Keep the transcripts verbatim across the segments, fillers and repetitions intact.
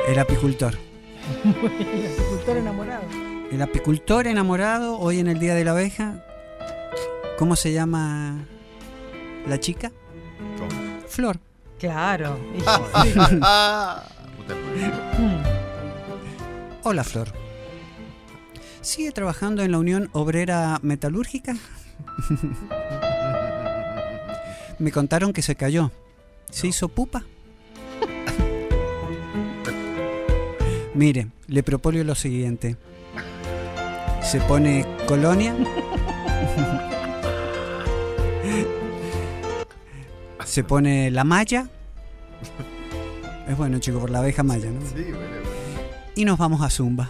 El apicultor. El apicultor enamorado. El apicultor enamorado, hoy en el Día de la Abeja. ¿Cómo se llama la chica? ¿Cómo? Flor. Claro. Hola, Flor. ¿Sigue trabajando en la Unión Obrera Metalúrgica? Me contaron que se cayó. ¿Se hizo pupa? Mire, le propongo lo siguiente. Se pone colonia. Se pone la malla. Es bueno, chico, por la abeja malla, ¿no? Sí, bueno, bueno. Y nos vamos a Zumba.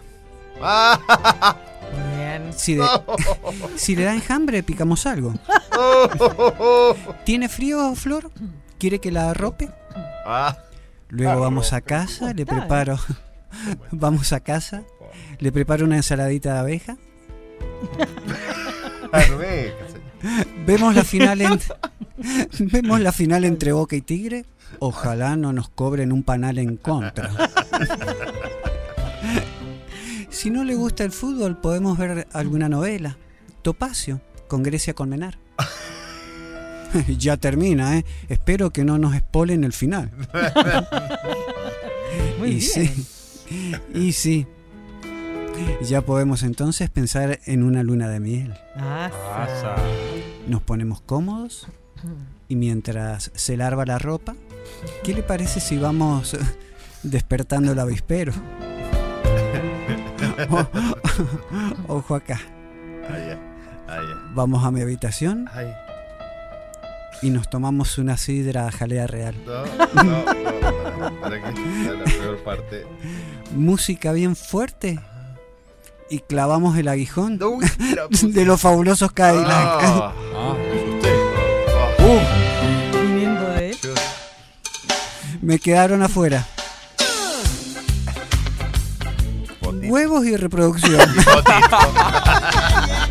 Muy bien. Si, de, si le da enjambre, picamos algo. ¿Tiene frío, Flor? ¿Quiere que la arrope? Luego vamos a casa, le preparo. Vamos a casa, le preparo una ensaladita de abeja. Vemos la final en, vemos la final entre Boca y Tigre. Ojalá no nos cobren un panal en contra. Si no le gusta el fútbol, podemos ver alguna novela. Topacio, con Grecia Colmenar. Ya termina, ¿eh? Espero que no nos spoilen el final. Muy y bien. sí, y sí. Ya podemos entonces pensar en una luna de miel. Asa. Nos ponemos cómodos y mientras se larva la ropa, ¿qué le parece si vamos despertando el avispero? O- Ojo acá. Ay, ay, Vamos a mi habitación ay. y nos tomamos una sidra jalea real. No, no, no. Para, para que sea la peor parte. Música bien fuerte y clavamos el aguijón No, uy, la puse. de los fabulosos Cadillac. Ah, Ah, me asusté. ah. Viniendo de él. Me quedaron afuera. Potito. Huevos y reproducción. Potito.